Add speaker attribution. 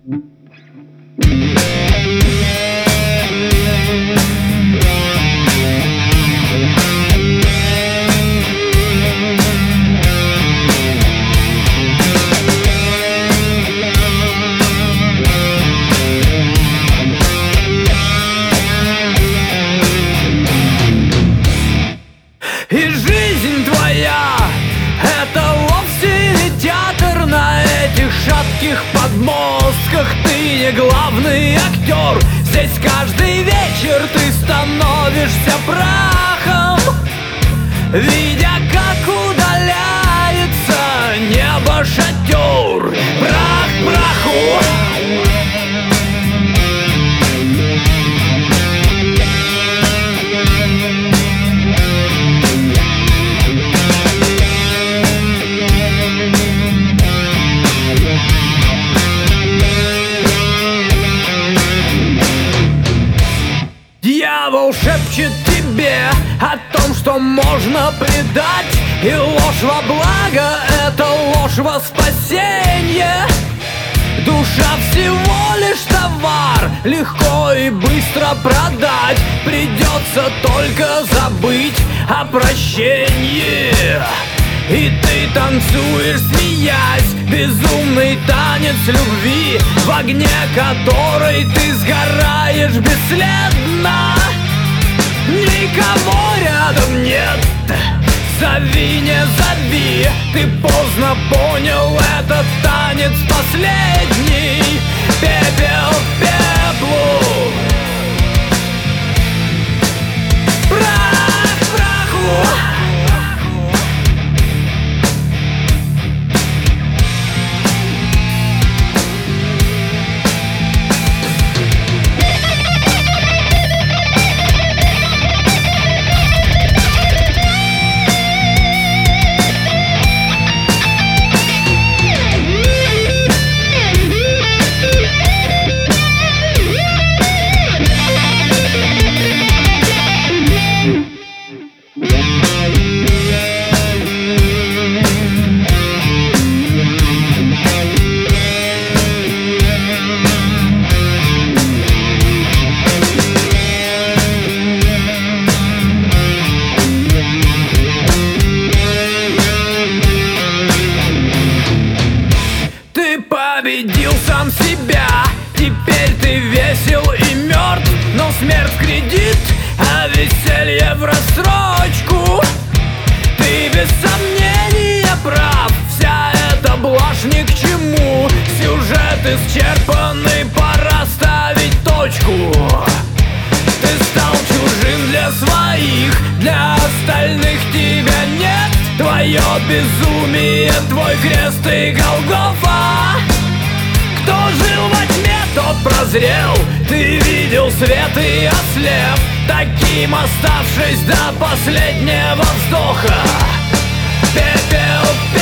Speaker 1: И жизнь твоя — это вовсе не театр. На этих шатких подмостках ты не главный актер. Здесь каждый вечер ты становишься прахом, видя, как удаляется небо шатер. Прах к праху. Дьявол шепчет тебе о том, что можно предать, и ложь во благо — это ложь во спасение. Душа всего лишь товар, легко и быстро продать. Придется только забыть о прощении. И ты танцуешь, смеясь, безумный танец любви, в огне которой ты сгораешь бесследно. Никого рядом нет, зови, не зови. Ты поздно понял этот танец последний. Пепел к пеплу, прах к праху. Победил сам себя, теперь ты весел и мертв. Но смерть в кредит, а веселье в рассрочку. Ты без сомнения прав, вся эта блажь ни к чему. Сюжет исчерпанный, пора ставить точку. Ты стал чужим для своих, для остальных тебя нет. Твое безумие, твой крест и Голгофа. Кто жил во тьме, тот прозрел. Ты видел свет и ослеп, таким оставшись до последнего вздоха. Пепел,